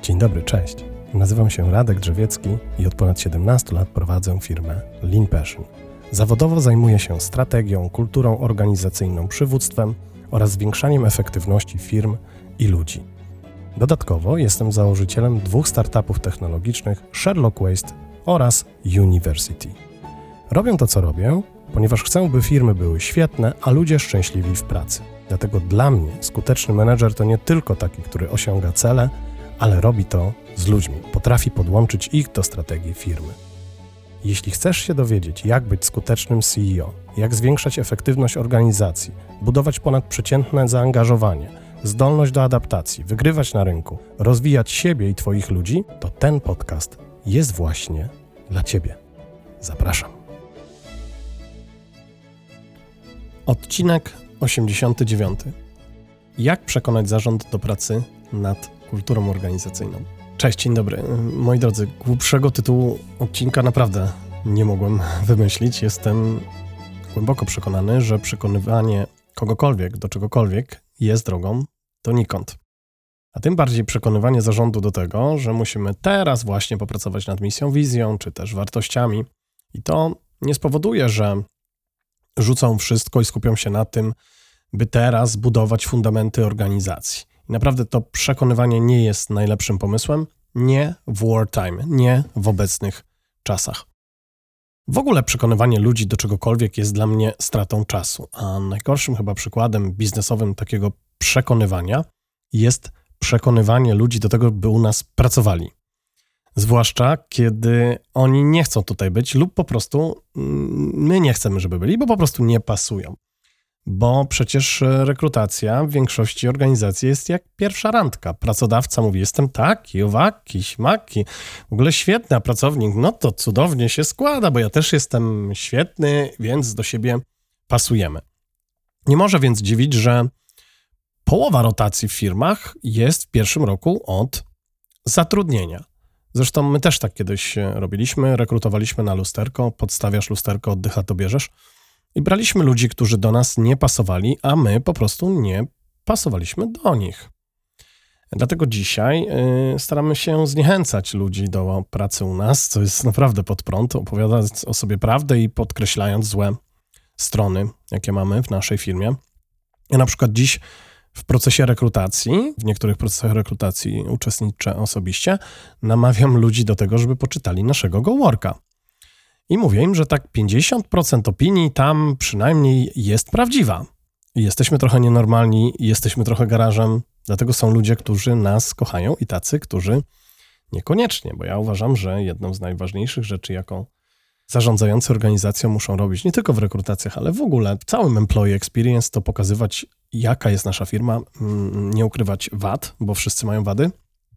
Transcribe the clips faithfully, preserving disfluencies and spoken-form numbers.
Dzień dobry, cześć. Nazywam się Radek Drzewiecki i od ponad siedemnastu lat prowadzę firmę Lean Passion. Zawodowo zajmuję się strategią, kulturą organizacyjną, przywództwem oraz zwiększaniem efektywności firm i ludzi. Dodatkowo jestem założycielem dwóch startupów technologicznych Sherlock Waste oraz University. Robię to, co robię, ponieważ chcę, by firmy były świetne, a ludzie szczęśliwi w pracy. Dlatego dla mnie skuteczny menedżer to nie tylko taki, który osiąga cele, ale robi to z ludźmi, potrafi podłączyć ich do strategii firmy. Jeśli chcesz się dowiedzieć, jak być skutecznym C E O, jak zwiększać efektywność organizacji, budować ponadprzeciętne zaangażowanie, zdolność do adaptacji, wygrywać na rynku, rozwijać siebie i Twoich ludzi, to ten podcast jest właśnie dla Ciebie. Zapraszam. Odcinek osiemdziesiąty dziewiąty. Jak przekonać zarząd do pracy nad kulturą organizacyjną? Cześć, dzień dobry. Moi drodzy, głupszego tytułu odcinka naprawdę nie mogłem wymyślić. Jestem głęboko przekonany, że przekonywanie kogokolwiek do czegokolwiek jest drogą donikąd. A tym bardziej przekonywanie zarządu do tego, że musimy teraz właśnie popracować nad misją, wizją, czy też wartościami. I to nie spowoduje, że rzucą wszystko i skupią się na tym, by teraz budować fundamenty organizacji. I naprawdę to przekonywanie nie jest najlepszym pomysłem, nie w wartime, nie w obecnych czasach. W ogóle przekonywanie ludzi do czegokolwiek jest dla mnie stratą czasu, a najgorszym chyba przykładem biznesowym takiego przekonywania jest przekonywanie ludzi do tego, by u nas pracowali. Zwłaszcza kiedy oni nie chcą tutaj być lub po prostu my nie chcemy, żeby byli, bo po prostu nie pasują. Bo przecież rekrutacja w większości organizacji jest jak pierwsza randka. Pracodawca mówi, jestem taki, owaki, śmaki, w ogóle świetny, a pracownik, no to cudownie się składa, bo ja też jestem świetny, więc do siebie pasujemy. Nie może więc dziwić, że połowa rotacji w firmach jest w pierwszym roku od zatrudnienia. Zresztą my też tak kiedyś robiliśmy, rekrutowaliśmy na lusterko, podstawiasz lusterko, oddycha to bierzesz. I braliśmy ludzi, którzy do nas nie pasowali, a my po prostu nie pasowaliśmy do nich. Dlatego dzisiaj y, staramy się zniechęcać ludzi do pracy u nas, co jest naprawdę pod prąd, opowiadając o sobie prawdę i podkreślając złe strony, jakie mamy w naszej firmie. Ja na przykład dziś w procesie rekrutacji, w niektórych procesach rekrutacji uczestniczę osobiście, namawiam ludzi do tego, żeby poczytali naszego GoWorka. I mówię im, że tak pięćdziesiąt procent opinii tam przynajmniej jest prawdziwa. I jesteśmy trochę nienormalni, jesteśmy trochę garażem, dlatego są ludzie, którzy nas kochają i tacy, którzy niekoniecznie, bo ja uważam, że jedną z najważniejszych rzeczy, jaką zarządzający organizacją muszą robić, nie tylko w rekrutacjach, ale w ogóle w całym employee experience, to pokazywać, jaka jest nasza firma, nie ukrywać wad, bo wszyscy mają wady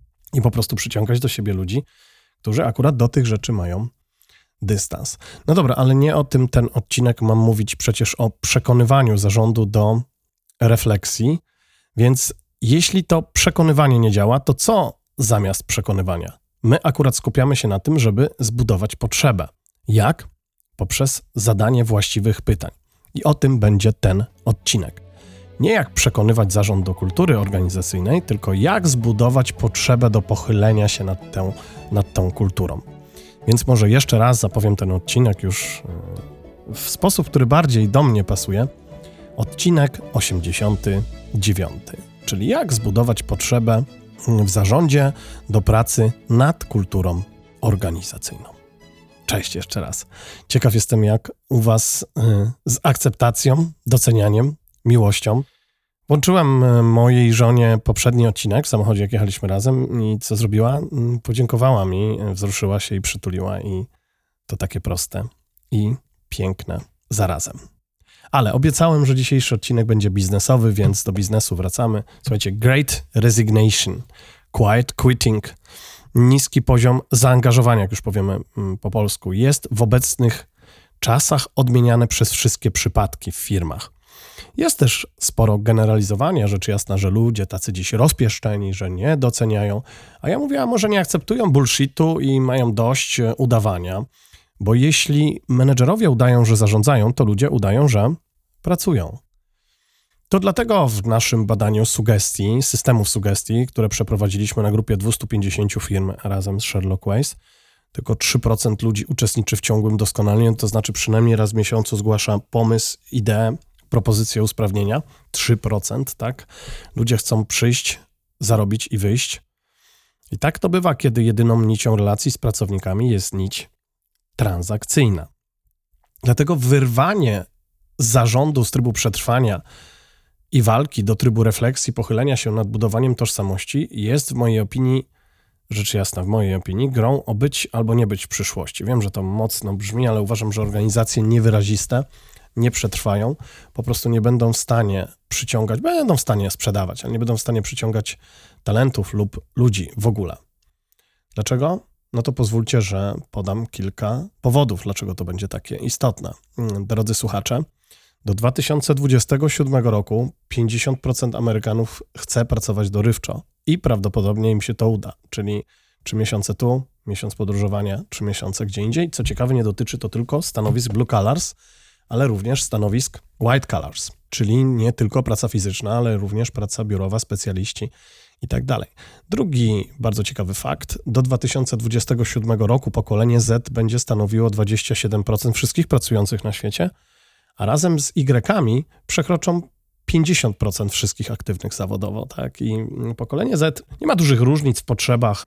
i po prostu przyciągać do siebie ludzi, którzy akurat do tych rzeczy mają dystans. No dobra, ale nie o tym ten odcinek mam mówić, przecież o przekonywaniu zarządu do refleksji, więc jeśli to przekonywanie nie działa, to co zamiast przekonywania? My akurat skupiamy się na tym, żeby zbudować potrzebę. Jak? Poprzez zadanie właściwych pytań. I o tym będzie ten odcinek. Nie jak przekonywać zarząd do kultury organizacyjnej, tylko jak zbudować potrzebę do pochylenia się nad tą, nad tą kulturą. Więc może jeszcze raz zapowiem ten odcinek już w sposób, który bardziej do mnie pasuje. Odcinek osiemdziesiąty dziewiąty, czyli jak zbudować potrzebę w zarządzie do pracy nad kulturą organizacyjną. Cześć jeszcze raz. Ciekaw jestem, jak u Was z akceptacją, docenianiem, miłością. Włączyłam mojej żonie poprzedni odcinek w samochodzie, jak jechaliśmy razem i co zrobiła? Podziękowała mi, wzruszyła się i przytuliła i to takie proste i piękne zarazem. Ale obiecałem, że dzisiejszy odcinek będzie biznesowy, więc do biznesu wracamy. Słuchajcie, Great Resignation, Quiet Quitting, niski poziom zaangażowania, jak już powiemy po polsku, jest w obecnych czasach odmieniane przez wszystkie przypadki w firmach. Jest też sporo generalizowania, rzecz jasna, że ludzie tacy dziś rozpieszczeni, że nie doceniają, a ja mówię, a może nie akceptują bullshitu i mają dość udawania, bo jeśli menedżerowie udają, że zarządzają, to ludzie udają, że pracują. To dlatego w naszym badaniu sugestii, systemów sugestii, które przeprowadziliśmy na grupie dwieście pięćdziesiąt firm razem z Sherlock Ways, tylko trzy procent ludzi uczestniczy w ciągłym doskonaleniu, to znaczy przynajmniej raz w miesiącu zgłasza pomysł, ideę, propozycję usprawnienia. trzy procent, tak? Ludzie chcą przyjść, zarobić i wyjść. I tak to bywa, kiedy jedyną nicią relacji z pracownikami jest nić transakcyjna. Dlatego wyrwanie zarządu z trybu przetrwania i walki do trybu refleksji, pochylenia się nad budowaniem tożsamości jest w mojej opinii, rzecz jasna, w mojej opinii, grą o być albo nie być w przyszłości. Wiem, że to mocno brzmi, ale uważam, że organizacje niewyraziste nie przetrwają, po prostu nie będą w stanie przyciągać, będą w stanie sprzedawać, ale nie będą w stanie przyciągać talentów lub ludzi w ogóle. Dlaczego? No to pozwólcie, że podam kilka powodów, dlaczego to będzie takie istotne. Drodzy słuchacze, do dwa tysiące dwudziestego siódmego roku pięćdziesiąt procent Amerykanów chce pracować dorywczo i prawdopodobnie im się to uda, czyli trzy miesiące tu, miesiąc podróżowania, trzy miesiące gdzie indziej. Co ciekawe, nie dotyczy to tylko stanowisk blue collars, ale również stanowisk white collars, czyli nie tylko praca fizyczna, ale również praca biurowa, specjaliści i tak dalej. Drugi bardzo ciekawy fakt, do dwa tysiące dwudziestego siódmego roku pokolenie Z będzie stanowiło dwadzieścia siedem procent wszystkich pracujących na świecie, a razem z Y-kami przekroczą pięćdziesiąt procent wszystkich aktywnych zawodowo, tak? I pokolenie Z nie ma dużych różnic w potrzebach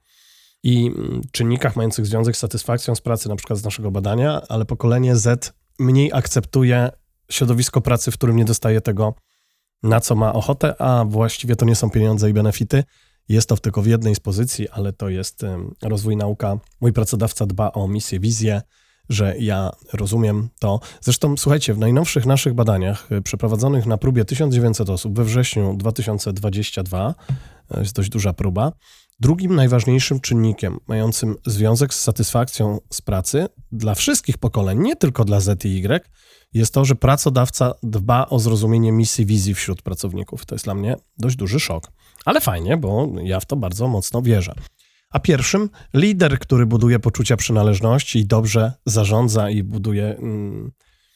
i czynnikach mających związek z satysfakcją z pracy, na przykład z naszego badania, ale pokolenie Z mniej akceptuje środowisko pracy, w którym nie dostaje tego, na co ma ochotę, a właściwie to nie są pieniądze i benefity. Jest to tylko w jednej z pozycji, ale to jest rozwój, nauka. Mój pracodawca dba o misję, wizję, że ja rozumiem to. Zresztą, słuchajcie, w najnowszych naszych badaniach przeprowadzonych na próbie tysiąc dziewięćset osób we wrześniu dwa tysiące dwudziestego drugiego, jest dość duża próba, drugim najważniejszym czynnikiem mającym związek z satysfakcją z pracy dla wszystkich pokoleń, nie tylko dla Z i Y, jest to, że pracodawca dba o zrozumienie misji, wizji wśród pracowników. To jest dla mnie dość duży szok. Ale fajnie, bo ja w to bardzo mocno wierzę. A pierwszym lider, który buduje poczucia przynależności i dobrze zarządza i buduje, mm,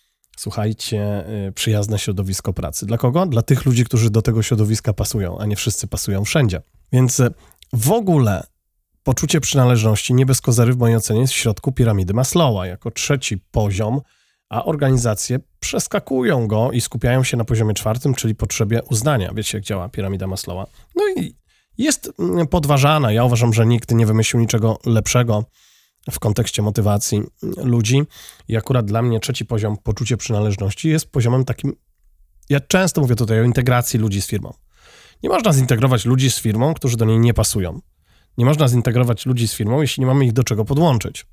słuchajcie, przyjazne środowisko pracy. Dla kogo? Dla tych ludzi, którzy do tego środowiska pasują, a nie wszyscy pasują wszędzie. Więc w ogóle poczucie przynależności nie bez kozery w mojej ocenie jest w środku piramidy Maslowa, jako trzeci poziom, a organizacje przeskakują go i skupiają się na poziomie czwartym, czyli potrzebie uznania. Wiecie, jak działa piramida Maslowa. No i jest podważana. Ja uważam, że nikt nie wymyślił niczego lepszego w kontekście motywacji ludzi. I akurat dla mnie trzeci poziom, poczucie przynależności, jest poziomem takim, ja często mówię tutaj o integracji ludzi z firmą. Nie można zintegrować ludzi z firmą, którzy do niej nie pasują. Nie można zintegrować ludzi z firmą, jeśli nie mamy ich do czego podłączyć.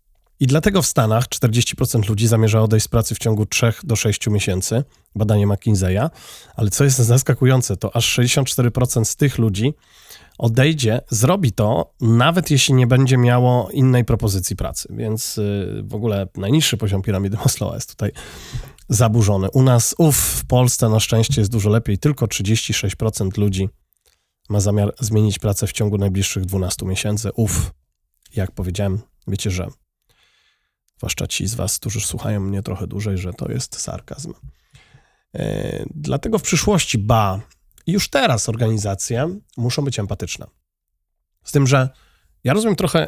I dlatego w Stanach czterdzieści procent ludzi zamierza odejść z pracy w ciągu trzech do sześciu miesięcy, badanie McKinseya, ale co jest zaskakujące, to aż sześćdziesiąt cztery procent z tych ludzi odejdzie, zrobi to, nawet jeśli nie będzie miało innej propozycji pracy, więc w ogóle najniższy poziom piramidy Maslowa jest tutaj zaburzony. U nas, uf, w Polsce na szczęście jest dużo lepiej, tylko trzydzieści sześć procent ludzi ma zamiar zmienić pracę w ciągu najbliższych dwunastu miesięcy. Uf, jak powiedziałem, wiecie, że zwłaszcza ci z was, którzy słuchają mnie trochę dłużej, że to jest sarkazm. Yy, dlatego w przyszłości, ba, już teraz organizacje muszą być empatyczne. Z tym, że ja rozumiem trochę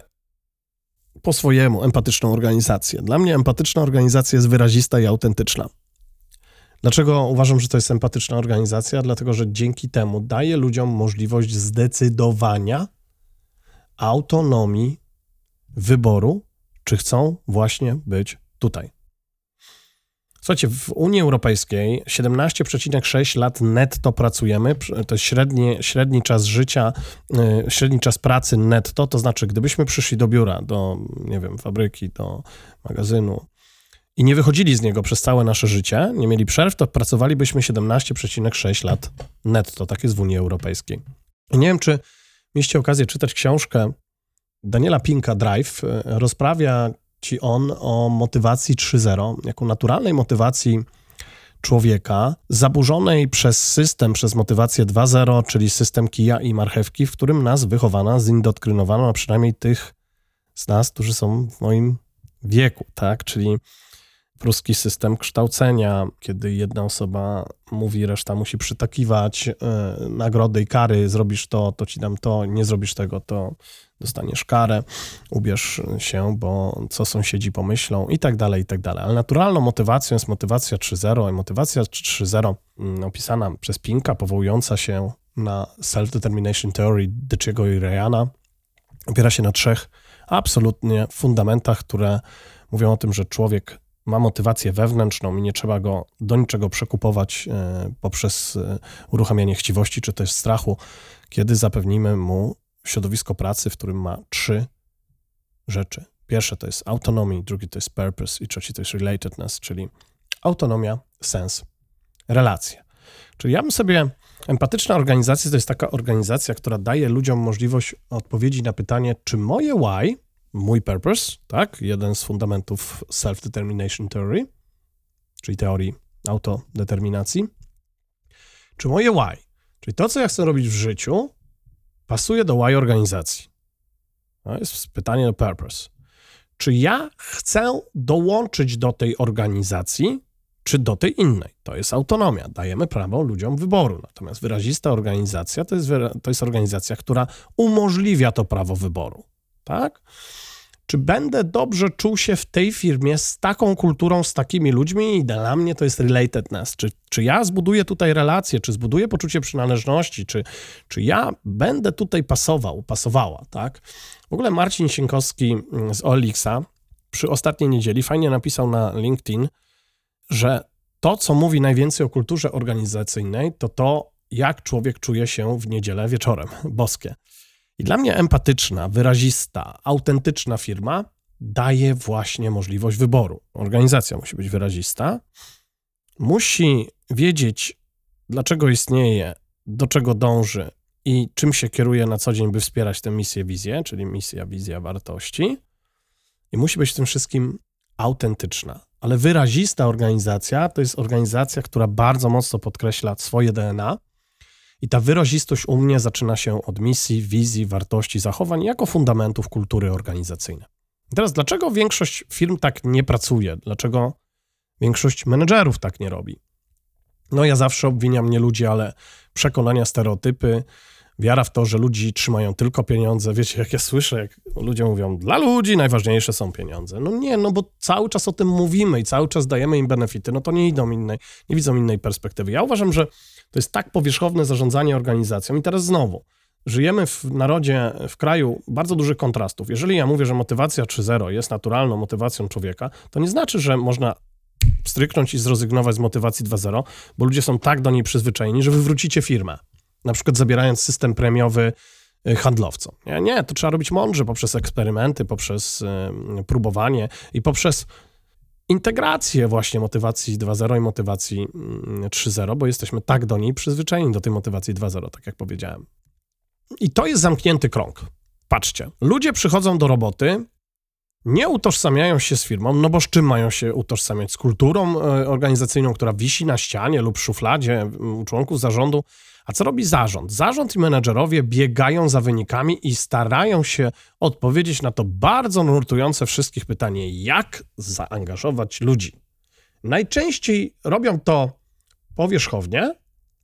po swojemu empatyczną organizację. Dla mnie empatyczna organizacja jest wyrazista i autentyczna. Dlaczego uważam, że to jest empatyczna organizacja? Dlatego, że dzięki temu daje ludziom możliwość zdecydowania, autonomii, wyboru, czy chcą właśnie być tutaj. Słuchajcie, w Unii Europejskiej siedemnaście przecinek sześć lat netto pracujemy, to jest średni, średni czas życia, średni czas pracy netto, to znaczy gdybyśmy przyszli do biura, do, nie wiem, fabryki, do magazynu i nie wychodzili z niego przez całe nasze życie, nie mieli przerw, to pracowalibyśmy siedemnaście przecinek sześć lat netto, tak jest w Unii Europejskiej. I nie wiem, czy mieliście okazję czytać książkę Daniela Pinka Drive, rozprawia ci on o motywacji trzy zero, jako naturalnej motywacji człowieka, zaburzonej przez system, przez motywację dwa zero, czyli system kija i marchewki, w którym nas wychowano, zindoktrynowano, a przynajmniej tych z nas, którzy są w moim wieku, tak? Czyli pruski system kształcenia, kiedy jedna osoba mówi, reszta musi przytakiwać, yy, nagrody i kary, zrobisz to, to ci dam to, nie zrobisz tego, to dostaniesz karę, ubierz się, bo co sąsiedzi pomyślą i tak dalej, i tak dalej. Ale naturalną motywacją jest motywacja trzy zero i motywacja trzy zero yy, opisana przez Pinka, powołująca się na Self-Determination Theory Diciego i Ryana, opiera się na trzech absolutnie fundamentach, które mówią o tym, że człowiek ma motywację wewnętrzną i nie trzeba go do niczego przekupować poprzez uruchamianie chciwości czy też strachu, kiedy zapewnimy mu środowisko pracy, w którym ma trzy rzeczy. Pierwsze to jest autonomia, drugie to jest purpose i trzecie to jest relatedness, czyli autonomia, sens, relacje. Czyli ja bym sobie... Empatyczna organizacja to jest taka organizacja, która daje ludziom możliwość odpowiedzi na pytanie, czy moje why, mój purpose, tak, jeden z fundamentów Self-Determination Theory, czyli teorii autodeterminacji, czy moje why, czyli to, co ja chcę robić w życiu, pasuje do why organizacji. To jest pytanie o purpose. Czy ja chcę dołączyć do tej organizacji, czy do tej innej. To jest autonomia. Dajemy prawo ludziom wyboru. Natomiast wyrazista organizacja to jest, to jest organizacja, która umożliwia to prawo wyboru. Tak? Czy będę dobrze czuł się w tej firmie z taką kulturą, z takimi ludźmi? I dla mnie to jest relatedness. Czy, czy ja zbuduję tutaj relacje, czy zbuduję poczucie przynależności, czy, czy ja będę tutaj pasował, pasowała, tak? W ogóle Marcin Sienkowski z O L X-a przy ostatniej niedzieli fajnie napisał na LinkedIn, że to, co mówi najwięcej o kulturze organizacyjnej, to to, jak człowiek czuje się w niedzielę wieczorem. Boskie. I dla mnie empatyczna, wyrazista, autentyczna firma daje właśnie możliwość wyboru. Organizacja musi być wyrazista, musi wiedzieć, dlaczego istnieje, do czego dąży i czym się kieruje na co dzień, by wspierać tę misję, wizję, czyli misja, wizja, wartości. I musi być w tym wszystkim autentyczna. Ale wyrazista organizacja to jest organizacja, która bardzo mocno podkreśla swoje D N A i ta wyrazistość u mnie zaczyna się od misji, wizji, wartości, zachowań jako fundamentów kultury organizacyjnej. I teraz dlaczego większość firm tak nie pracuje? Dlaczego większość menedżerów tak nie robi? No ja zawsze obwiniam nie ludzi, ale przekonania, stereotypy, wiara w to, że ludzi trzymają tylko pieniądze. Wiecie, jak ja słyszę, jak ludzie mówią, dla ludzi najważniejsze są pieniądze. No nie, no bo cały czas o tym mówimy i cały czas dajemy im benefity, no to nie idą innej, nie widzą innej perspektywy. Ja uważam, że to jest tak powierzchowne zarządzanie organizacją. I teraz znowu, żyjemy w narodzie, w kraju bardzo dużych kontrastów. Jeżeli ja mówię, że motywacja trzy zero jest naturalną motywacją człowieka, to nie znaczy, że można stryknąć i zrezygnować z motywacji dwa zero, bo ludzie są tak do niej przyzwyczajeni, że wywrócicie firmę. Na przykład zabierając system premiowy handlowcom. Nie, nie, to trzeba robić mądrze poprzez eksperymenty, poprzez y, próbowanie i poprzez integrację właśnie motywacji dwa zero i motywacji y, trzy zero, bo jesteśmy tak do niej przyzwyczajeni, do tej motywacji dwa zero, tak jak powiedziałem. I to jest zamknięty krąg. Patrzcie, ludzie przychodzą do roboty, nie utożsamiają się z firmą, no bo z czym mają się utożsamiać? Z kulturą y, organizacyjną, która wisi na ścianie lub w szufladzie u członków zarządu. A co robi zarząd? Zarząd i menedżerowie biegają za wynikami i starają się odpowiedzieć na to bardzo nurtujące wszystkich pytanie, jak zaangażować ludzi. Najczęściej robią to powierzchownie,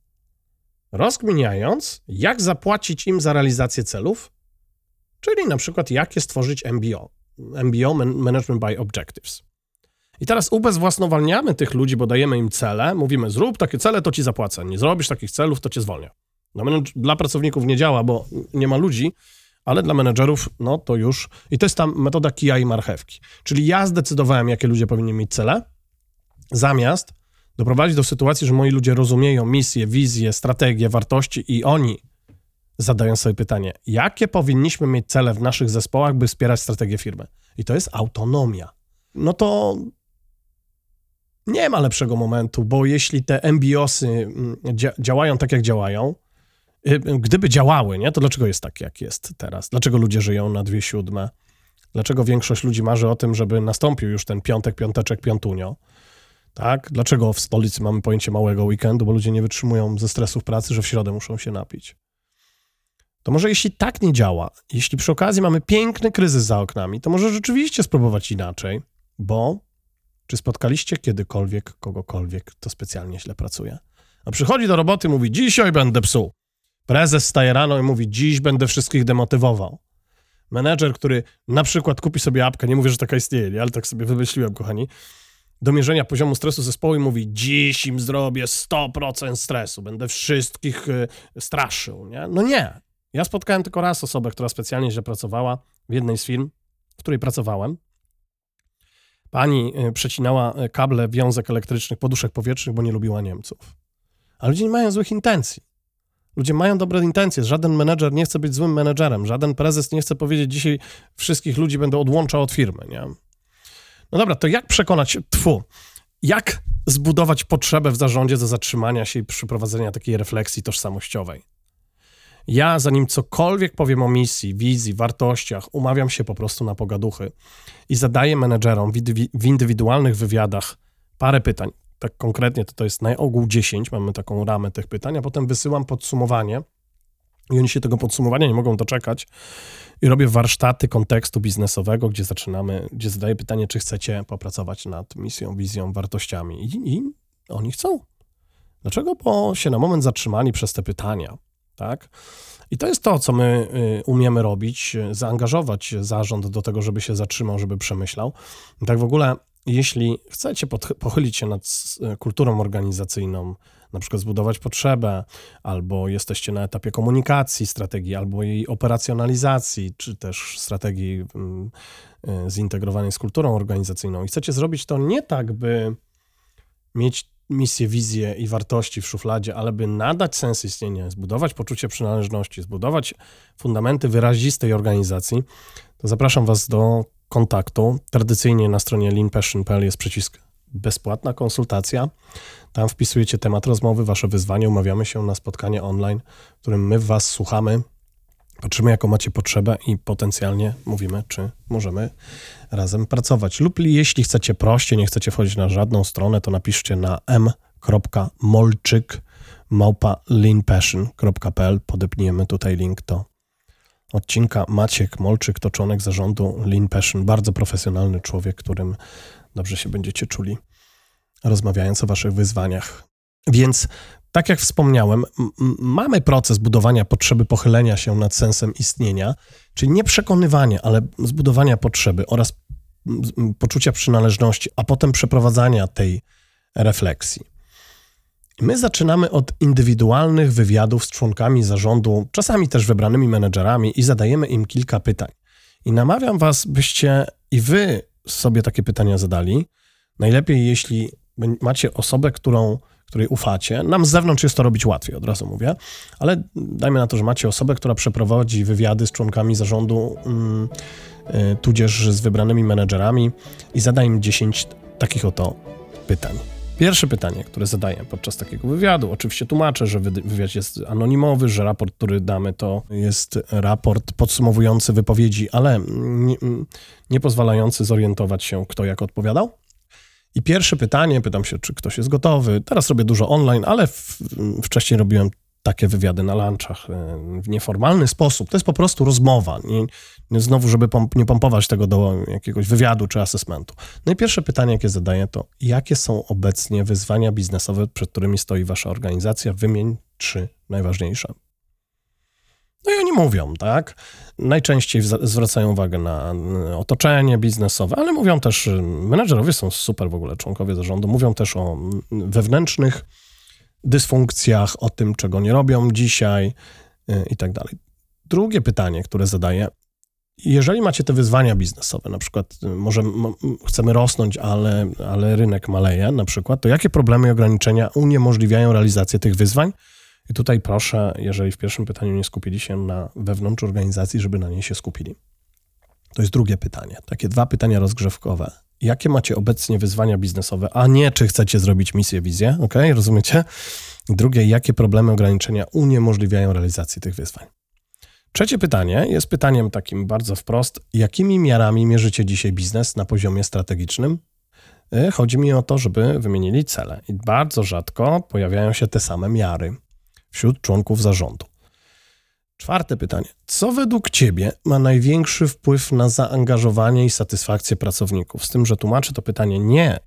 rozkminiając, jak zapłacić im za realizację celów, czyli na przykład jakie stworzyć M B O, M B O, Management by Objectives. I teraz ubezwłasnowalniamy tych ludzi, bo dajemy im cele, mówimy, zrób takie cele, to ci zapłacę, nie zrobisz takich celów, to cię zwolnię. No, dla pracowników nie działa, bo nie ma ludzi, ale dla menedżerów, no to już, i to jest ta metoda kija i marchewki. Czyli ja zdecydowałem, jakie ludzie powinni mieć cele, zamiast doprowadzić do sytuacji, że moi ludzie rozumieją misję, wizję, strategię, wartości i oni zadają sobie pytanie, jakie powinniśmy mieć cele w naszych zespołach, by wspierać strategię firmy. I to jest autonomia. No to nie ma lepszego momentu, bo jeśli te M B O-sy dzia- działają tak, jak działają, gdyby działały, nie, to dlaczego jest tak, jak jest teraz? Dlaczego ludzie żyją na dwie siódme? Dlaczego większość ludzi marzy o tym, żeby nastąpił już ten piątek, piąteczek, piątunio? Tak? Dlaczego w stolicy mamy pojęcie małego weekendu? Bo ludzie nie wytrzymują ze stresu w pracy, że w środę muszą się napić. To może jeśli tak nie działa, jeśli przy okazji mamy piękny kryzys za oknami, to może rzeczywiście spróbować inaczej, bo Czy spotkaliście kiedykolwiek kogokolwiek, kto specjalnie źle pracuje? A przychodzi do roboty i mówi, dzisiaj będę psuł. Prezes staje rano i mówi, dziś będę wszystkich demotywował. Menedżer, który na przykład kupi sobie apkę, nie mówię, że taka istnieje, ale tak sobie wymyśliłem, kochani, do mierzenia poziomu stresu zespołu i mówi, dziś im zrobię sto procent stresu, będę wszystkich y, straszył, nie? No nie. Ja spotkałem tylko raz osobę, która specjalnie źle pracowała w jednej z firm, w której pracowałem. Pani y, przecinała kable wiązek elektrycznych, poduszek powietrznych, bo nie lubiła Niemców. A ludzie nie mają złych intencji. Ludzie mają dobre intencje. Żaden menedżer nie chce być złym menedżerem. Żaden prezes nie chce powiedzieć, dzisiaj wszystkich ludzi będę odłączał od firmy, nie? No dobra, to jak przekonać, tfu, jak zbudować potrzebę w zarządzie do zatrzymania się i przeprowadzenia takiej refleksji tożsamościowej? Ja, zanim cokolwiek powiem o misji, wizji, wartościach, umawiam się po prostu na pogaduchy i zadaję menedżerom w indywidualnych wywiadach parę pytań. Tak konkretnie to, to jest na ogół dziesięć, mamy taką ramę tych pytań, a potem wysyłam podsumowanie i oni się tego podsumowania nie mogą doczekać i robię warsztaty kontekstu biznesowego, gdzie zaczynamy, gdzie zadaję pytanie, czy chcecie popracować nad misją, wizją, wartościami i, i oni chcą. Dlaczego? Bo się na moment zatrzymali przez te pytania, tak? I to jest to, co my y, umiemy robić, zaangażować zarząd do tego, żeby się zatrzymał, żeby przemyślał. I tak w ogóle, jeśli chcecie pod, pochylić się nad kulturą organizacyjną, na przykład zbudować potrzebę, albo jesteście na etapie komunikacji strategii, albo jej operacjonalizacji, czy też strategii y, y, zintegrowanej z kulturą organizacyjną i chcecie zrobić to nie tak, by mieć misję, wizję i wartości w szufladzie, ale by nadać sens istnienia, zbudować poczucie przynależności, zbudować fundamenty wyrazistej organizacji, to zapraszam was do kontaktu. Tradycyjnie na stronie lean passion kropka p l jest przycisk bezpłatna konsultacja. Tam wpisujecie temat rozmowy, wasze wyzwanie, umawiamy się na spotkanie online, w którym my was słuchamy, patrzymy, jaką macie potrzebę i potencjalnie mówimy, czy możemy razem pracować. Lub jeśli chcecie prościej, nie chcecie wchodzić na żadną stronę, to napiszcie na m kropka molczyk małpa lean passion kropka p l. Podepniemy tutaj link do odcinka. Maciek Molczyk to członek zarządu Lean Passion, bardzo profesjonalny człowiek, którym dobrze się będziecie czuli, rozmawiając o waszych wyzwaniach. Więc tak jak wspomniałem, m- mamy proces budowania potrzeby pochylenia się nad sensem istnienia, czyli nie przekonywania, ale zbudowania potrzeby oraz m- poczucia przynależności, a potem przeprowadzania tej refleksji. My zaczynamy od indywidualnych wywiadów z członkami zarządu, czasami też wybranymi menedżerami i zadajemy im kilka pytań. I namawiam was, byście i wy sobie takie pytania zadali. Najlepiej, jeśli macie osobę, którą, której ufacie. Nam z zewnątrz jest to robić łatwiej, od razu mówię, ale dajmy na to, że macie osobę, która przeprowadzi wywiady z członkami zarządu, mm, y, tudzież z wybranymi menedżerami i zada im dziesięć takich oto pytań. Pierwsze pytanie, które zadaję podczas takiego wywiadu, oczywiście tłumaczę, że wywiad jest anonimowy, że raport, który damy, to jest raport podsumowujący wypowiedzi, ale nie, nie pozwalający zorientować się, kto jak odpowiadał. I pierwsze pytanie, pytam się, czy ktoś jest gotowy. Teraz robię dużo online, ale w, wcześniej robiłem takie wywiady na lunchach w nieformalny sposób. To jest po prostu rozmowa. Nie, nie znowu, żeby pomp- nie pompować tego do jakiegoś wywiadu czy asesmentu. No i pierwsze pytanie, jakie zadaję, to jakie są obecnie wyzwania biznesowe, przed którymi stoi wasza organizacja? Wymień trzy najważniejsze. No i oni mówią, tak? Najczęściej w- zwracają uwagę na otoczenie biznesowe, ale mówią też, menedżerowie są super w ogóle, członkowie zarządu, mówią też o wewnętrznych dysfunkcjach, o tym, czego nie robią dzisiaj yy, i tak dalej. Drugie pytanie, które zadaję, jeżeli macie te wyzwania biznesowe, na przykład może m- chcemy rosnąć, ale, ale rynek maleje na przykład, to jakie problemy i ograniczenia uniemożliwiają realizację tych wyzwań? I tutaj proszę, jeżeli w pierwszym pytaniu nie skupili się na wewnątrz organizacji, żeby na niej się skupili. To jest drugie pytanie. Takie dwa pytania rozgrzewkowe. Jakie macie obecnie wyzwania biznesowe, a nie czy chcecie zrobić misję, wizję, ok? Rozumiecie? I drugie, jakie problemy, ograniczenia uniemożliwiają realizację tych wyzwań? Trzecie pytanie jest pytaniem takim bardzo wprost. Jakimi miarami mierzycie dzisiaj biznes na poziomie strategicznym? Chodzi mi o to, żeby wymienili cele. I bardzo rzadko pojawiają się te same miary wśród członków zarządu. Czwarte pytanie. Co według ciebie ma największy wpływ na zaangażowanie i satysfakcję pracowników? Z tym, że tłumaczę to pytanie nie w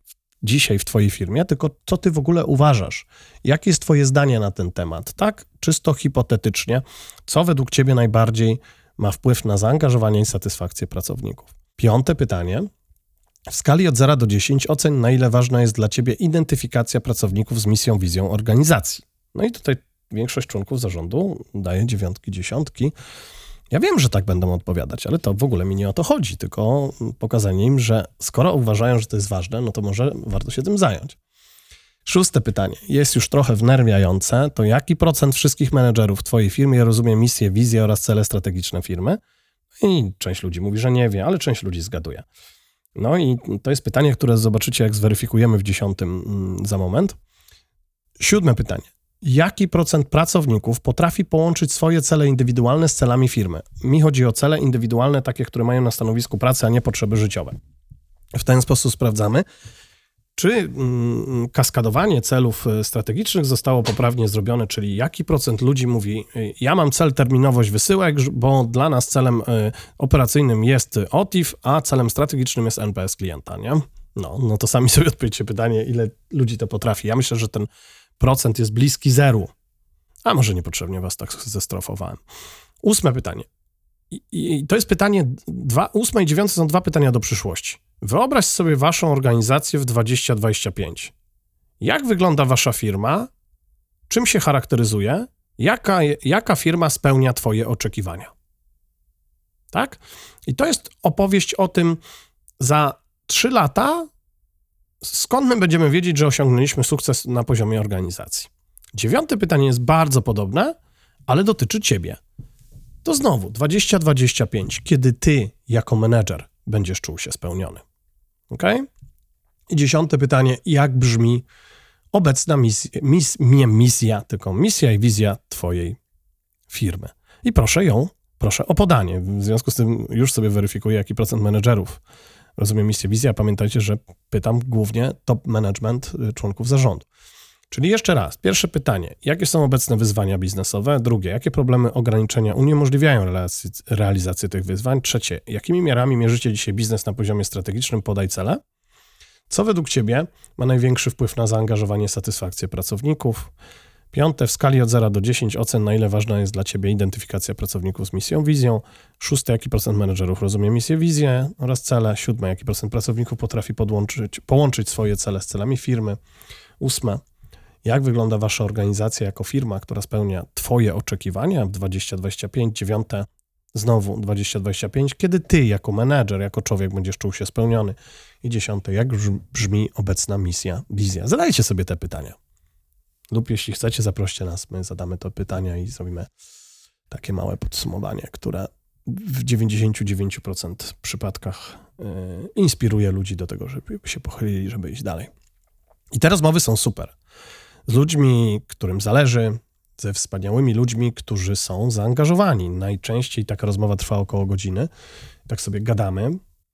dzisiaj w twojej firmie, tylko co ty w ogóle uważasz. Jakie jest twoje zdanie na ten temat? Tak, czysto hipotetycznie, co według ciebie najbardziej ma wpływ na zaangażowanie i satysfakcję pracowników? Piąte pytanie. W skali od zera do dziesięciu oceń, na ile ważna jest dla ciebie identyfikacja pracowników z misją, wizją organizacji. No i tutaj większość członków zarządu daje dziewiątki, dziesiątki. Ja wiem, że tak będą odpowiadać, ale to w ogóle mi nie o to chodzi, tylko pokazanie im, że skoro uważają, że to jest ważne, no to może warto się tym zająć. Szóste pytanie. Jest już trochę wnerwiające. To jaki procent wszystkich menedżerów w twojej firmie rozumie misję, wizję oraz cele strategiczne firmy? I część ludzi mówi, że nie wie, ale część ludzi zgaduje. No i to jest pytanie, które zobaczycie, jak zweryfikujemy w dziesiątym za moment. Siódme pytanie. Jaki procent pracowników potrafi połączyć swoje cele indywidualne z celami firmy? Mi chodzi o cele indywidualne, takie, które mają na stanowisku pracy, a nie potrzeby życiowe. W ten sposób sprawdzamy, czy mm, kaskadowanie celów strategicznych zostało poprawnie zrobione, czyli jaki procent ludzi mówi, ja mam cel terminowość wysyłek, bo dla nas celem y, operacyjnym jest O T I F, a celem strategicznym jest N P S klienta, nie? No, no to sami sobie odpowiedzcie pytanie, ile ludzi to potrafi. Ja myślę, że ten procent jest bliski zeru, a może niepotrzebnie was tak zestrofowałem. Ósme pytanie. I, i to jest pytanie, dwa, ósme i dziewiąte są dwa pytania do przyszłości. Wyobraź sobie waszą organizację w dwadzieścia dwadzieścia pięć. Jak wygląda wasza firma? Czym się charakteryzuje? Jaka, jaka firma spełnia twoje oczekiwania? Tak? I to jest opowieść o tym za trzy lata, skąd my będziemy wiedzieć, że osiągnęliśmy sukces na poziomie organizacji. Dziewiąte pytanie jest bardzo podobne, ale dotyczy ciebie. To znowu dwadzieścia dwadzieścia pięć, kiedy ty jako menedżer będziesz czuł się spełniony. Ok? I dziesiąte pytanie, jak brzmi obecna misja, mis, nie misja, tylko misja i wizja twojej firmy. I proszę ją, proszę o podanie. W związku z tym już sobie weryfikuję, jaki procent menedżerów rozumie misję, wizję. Pamiętajcie, że pytam głównie top management członków zarządu. Czyli jeszcze raz, pierwsze pytanie, jakie są obecne wyzwania biznesowe? Drugie, jakie problemy ograniczenia uniemożliwiają realizację, realizację tych wyzwań? Trzecie, jakimi miarami mierzycie dzisiaj biznes na poziomie strategicznym? Podaj cele. Co według ciebie ma największy wpływ na zaangażowanie, satysfakcję pracowników? Piąte, w skali od zera do dziesięciu ocen, na ile ważna jest dla ciebie identyfikacja pracowników z misją, wizją. Szóste, jaki procent menedżerów rozumie misję, wizję oraz cele. Siódme, jaki procent pracowników potrafi podłączyć, połączyć swoje cele z celami firmy. Ósme, jak wygląda wasza organizacja jako firma, która spełnia twoje oczekiwania w dwadzieścia dwadzieścia pięć. Dziewiąte, znowu dwadzieścia dwadzieścia pięć, kiedy ty jako menedżer, jako człowiek będziesz czuł się spełniony. I dziesiąte, jak brzmi obecna misja, wizja. Zadajcie sobie te pytania. Lub jeśli chcecie, zaproście nas, my zadamy te pytania i zrobimy takie małe podsumowanie, które w dziewięćdziesięciu dziewięciu procentach przypadkach yy, inspiruje ludzi do tego, żeby się pochylili, żeby iść dalej. I te rozmowy są super. Z ludźmi, którym zależy, ze wspaniałymi ludźmi, którzy są zaangażowani. Najczęściej taka rozmowa trwa około godziny. Tak sobie gadamy.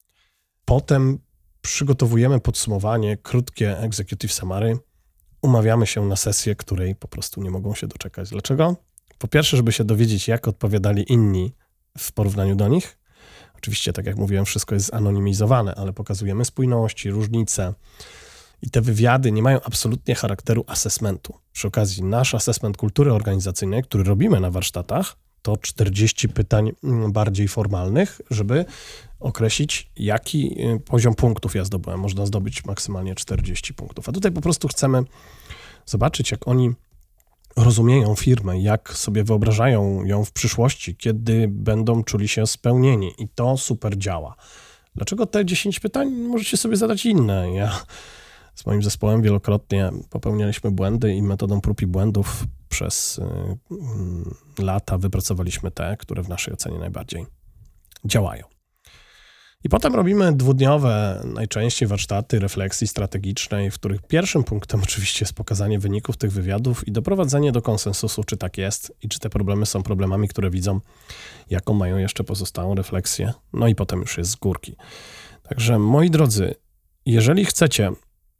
Potem przygotowujemy podsumowanie, krótkie executive summary. Umawiamy się na sesję, której po prostu nie mogą się doczekać. Dlaczego? Po pierwsze, żeby się dowiedzieć, jak odpowiadali inni w porównaniu do nich. Oczywiście, tak jak mówiłem, wszystko jest zanonimizowane, ale pokazujemy spójności, różnice. I te wywiady nie mają absolutnie charakteru assessmentu. Przy okazji nasz assessment kultury organizacyjnej, który robimy na warsztatach, to czterdzieści pytań bardziej formalnych, żeby określić, jaki poziom punktów ja zdobyłem. Można zdobyć maksymalnie czterdzieści punktów. A tutaj po prostu chcemy zobaczyć, jak oni rozumieją firmę, jak sobie wyobrażają ją w przyszłości, kiedy będą czuli się spełnieni. I to super działa. Dlaczego te dziesięć pytań? Możecie sobie zadać inne. Ja z moim zespołem wielokrotnie popełnialiśmy błędy i metodą prób i błędów przez y, lata wypracowaliśmy te, które w naszej ocenie najbardziej działają. I potem robimy dwudniowe, najczęściej warsztaty refleksji strategicznej, w których pierwszym punktem oczywiście jest pokazanie wyników tych wywiadów i doprowadzenie do konsensusu, czy tak jest i czy te problemy są problemami, które widzą, jaką mają jeszcze pozostałą refleksję. No i potem już jest z górki. Także moi drodzy, jeżeli chcecie,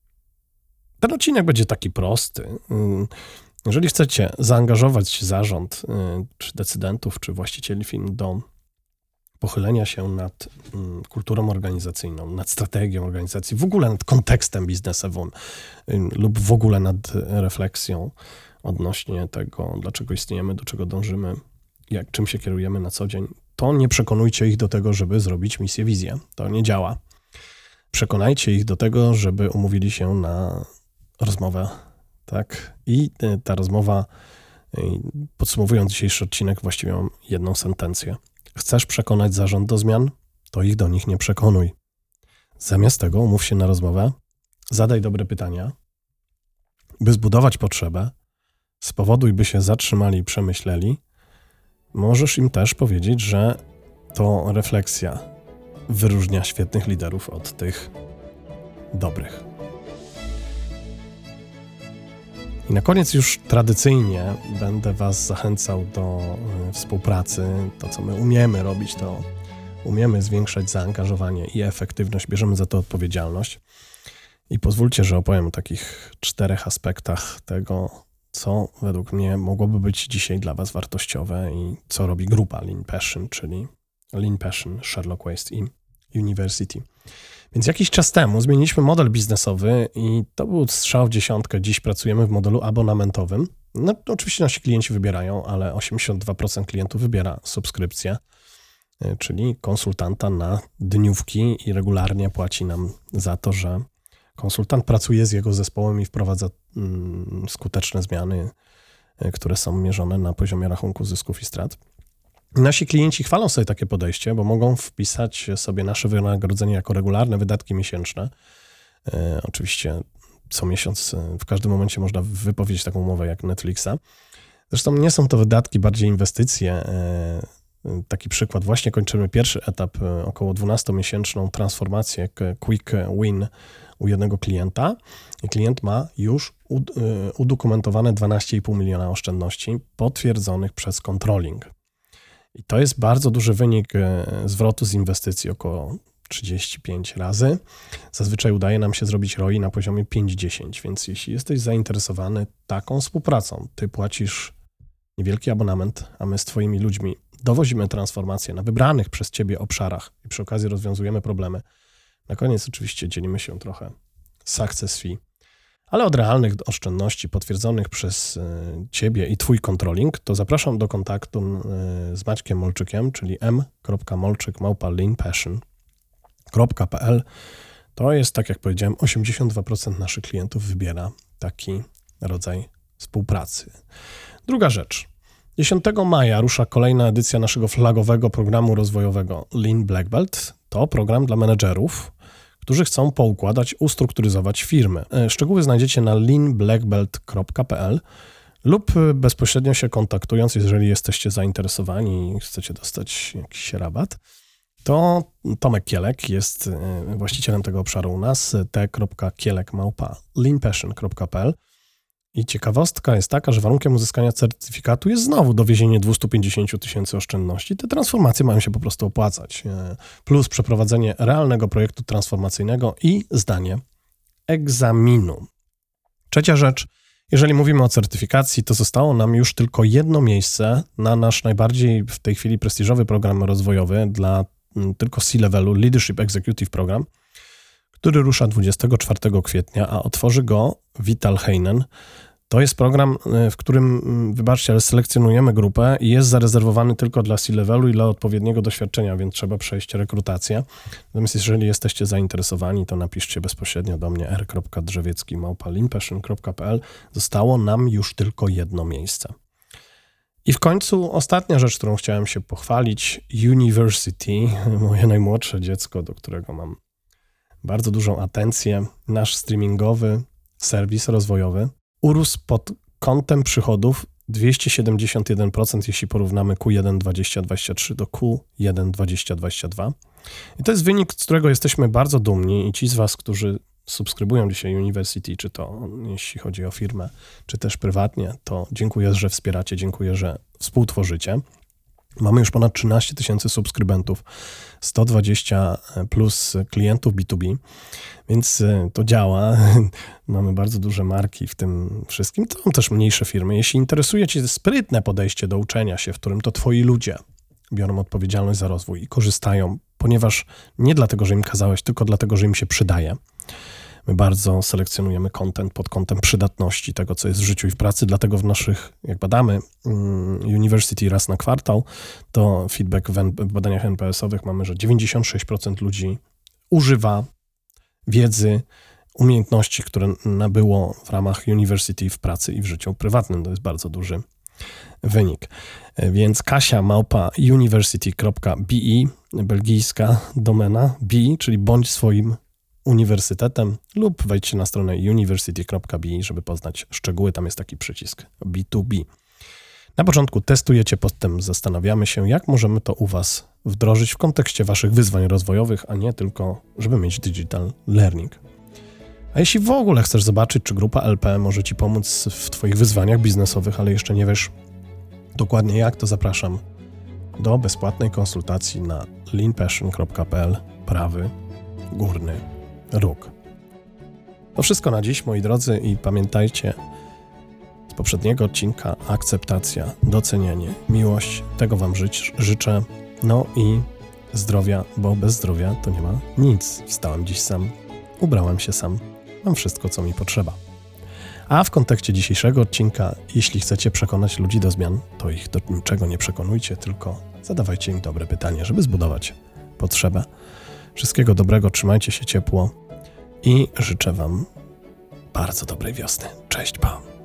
ten odcinek będzie taki prosty. Jeżeli chcecie zaangażować zarząd, czy decydentów, czy właścicieli firm do pochylenia się nad mm, kulturą organizacyjną, nad strategią organizacji, w ogóle nad kontekstem biznesowym y, lub w ogóle nad refleksją odnośnie tego, dlaczego istniejemy, do czego dążymy, jak, czym się kierujemy na co dzień, to nie przekonujcie ich do tego, żeby zrobić misję, wizję. To nie działa. Przekonajcie ich do tego, żeby umówili się na rozmowę, tak? I ta rozmowa, podsumowując dzisiejszy odcinek, właściwie mam jedną sentencję. Chcesz przekonać zarząd do zmian? To ich do nich nie przekonuj. Zamiast tego umów się na rozmowę, zadaj dobre pytania, by zbudować potrzebę, spowoduj, by się zatrzymali i przemyśleli. Możesz im też powiedzieć, że to refleksja wyróżnia świetnych liderów od tych dobrych. I na koniec już tradycyjnie będę Was zachęcał do współpracy. To, co my umiemy robić, to umiemy zwiększać zaangażowanie i efektywność. Bierzemy za to odpowiedzialność. I pozwólcie, że opowiem o takich czterech aspektach tego, co według mnie mogłoby być dzisiaj dla Was wartościowe i co robi grupa Lean Passion, czyli Lean Passion, Sherlock Waste i University. Więc jakiś czas temu zmieniliśmy model biznesowy i to był strzał w dziesiątkę. Dziś pracujemy w modelu abonamentowym. No, oczywiście nasi klienci wybierają, ale osiemdziesiąt dwa procent klientów wybiera subskrypcję, czyli konsultanta na dniówki i regularnie płaci nam za to, że konsultant pracuje z jego zespołem i wprowadza mm, skuteczne zmiany, które są mierzone na poziomie rachunku zysków i strat. Nasi klienci chwalą sobie takie podejście, bo mogą wpisać sobie nasze wynagrodzenie jako regularne wydatki miesięczne. E, oczywiście co miesiąc w każdym momencie można wypowiedzieć taką umowę jak Netflixa. Zresztą nie są to wydatki, bardziej inwestycje. E, taki przykład. Właśnie kończymy pierwszy etap, około dwunastomiesięczną transformację Quick Win u jednego klienta i klient ma już udokumentowane dwanaście i pół miliona oszczędności potwierdzonych przez controlling. I to jest bardzo duży wynik zwrotu z inwestycji, około trzydzieści pięć razy. Zazwyczaj udaje nam się zrobić R O I na poziomie pięć do dziesięciu, więc jeśli jesteś zainteresowany taką współpracą, ty płacisz niewielki abonament, a my z twoimi ludźmi dowozimy transformację na wybranych przez ciebie obszarach i przy okazji rozwiązujemy problemy. Na koniec oczywiście dzielimy się trochę success fee, ale od realnych oszczędności potwierdzonych przez ciebie i twój controlling, to zapraszam do kontaktu z Maćkiem Molczykiem, czyli m kropka molczyk małpa lean passion kropka p l. To jest, tak jak powiedziałem, osiemdziesiąt dwa procent naszych klientów wybiera taki rodzaj współpracy. Druga rzecz. dziesiątego maja rusza kolejna edycja naszego flagowego programu rozwojowego Lean Black Belt. To program dla menedżerów, którzy chcą poukładać, ustrukturyzować firmy. Szczegóły znajdziecie na lean black belt kropka p l lub bezpośrednio się kontaktując, jeżeli jesteście zainteresowani i chcecie dostać jakiś rabat. To Tomek Kielek jest właścicielem tego obszaru u nas, t kropka kielek małpa lean passion kropka p l. I ciekawostka jest taka, że warunkiem uzyskania certyfikatu jest znowu dowiezienie dwieście pięćdziesiąt tysięcy oszczędności. Te transformacje mają się po prostu opłacać. Plus przeprowadzenie realnego projektu transformacyjnego i zdanie egzaminu. Trzecia rzecz, jeżeli mówimy o certyfikacji, to zostało nam już tylko jedno miejsce na nasz najbardziej w tej chwili prestiżowy program rozwojowy dla tylko C-levelu, Leadership Executive Program, który rusza dwudziestego czwartego kwietnia, a otworzy go Vital Heinen. To jest program, w którym, wybaczcie, ale selekcjonujemy grupę i jest zarezerwowany tylko dla C-levelu i dla odpowiedniego doświadczenia, więc trzeba przejść rekrutację. Natomiast jeżeli jesteście zainteresowani, to napiszcie bezpośrednio do mnie r kropka drzewiecki małpa lean passion kropka p l. Zostało nam już tylko jedno miejsce. I w końcu ostatnia rzecz, którą chciałem się pochwalić, University, moje najmłodsze dziecko, do którego mam bardzo dużą atencję. Nasz streamingowy serwis rozwojowy urósł pod kątem przychodów dwieście siedemdziesiąt jeden procent, jeśli porównamy Q jeden dwadzieścia dwadzieścia trzy do Q jeden dwadzieścia dwadzieścia dwa. I to jest wynik, z którego jesteśmy bardzo dumni i ci z was, którzy subskrybują dzisiaj University, czy to jeśli chodzi o firmę, czy też prywatnie, to dziękuję, że wspieracie, dziękuję, że współtworzycie. Mamy już ponad trzynaście tysięcy subskrybentów, sto dwadzieścia plus klientów B dwa B, więc to działa. Mamy bardzo duże marki w tym wszystkim. To są też mniejsze firmy. Jeśli interesuje cię sprytne podejście do uczenia się, w którym to twoi ludzie biorą odpowiedzialność za rozwój i korzystają, ponieważ nie dlatego, że im kazałeś, tylko dlatego, że im się przydaje. My bardzo selekcjonujemy content pod kątem przydatności tego, co jest w życiu i w pracy, dlatego w naszych, jak badamy University raz na kwartał, to feedback w, N- w badaniach N P S-owych mamy, że dziewięćdziesiąt sześć procent ludzi używa wiedzy, umiejętności, które nabyło w ramach University w pracy i w życiu prywatnym. To jest bardzo duży wynik. Więc Kasia małpa university kropka b i, belgijska domena, B, czyli bądź swoim uniwersytetem, lub wejdźcie na stronę university kropka b i, żeby poznać szczegóły. Tam jest taki przycisk B dwa B. Na początku testujecie, potem zastanawiamy się, jak możemy to u was wdrożyć w kontekście waszych wyzwań rozwojowych, a nie tylko, żeby mieć digital learning. A jeśli w ogóle chcesz zobaczyć, czy grupa L P może ci pomóc w twoich wyzwaniach biznesowych, ale jeszcze nie wiesz dokładnie jak, to zapraszam do bezpłatnej konsultacji na lean passion kropka p l prawy górny róg. To wszystko na dziś, moi drodzy, i pamiętajcie z poprzedniego odcinka: akceptacja, docenianie, miłość. Tego wam żyć, życzę. No i zdrowia, bo bez zdrowia to nie ma nic. Wstałem dziś sam, ubrałem się sam, mam wszystko, co mi potrzeba. A w kontekście dzisiejszego odcinka, jeśli chcecie przekonać ludzi do zmian, to ich do niczego nie przekonujcie, tylko zadawajcie im dobre pytanie, żeby zbudować potrzebę. Wszystkiego dobrego, trzymajcie się ciepło i życzę wam bardzo dobrej wiosny. Cześć, pa!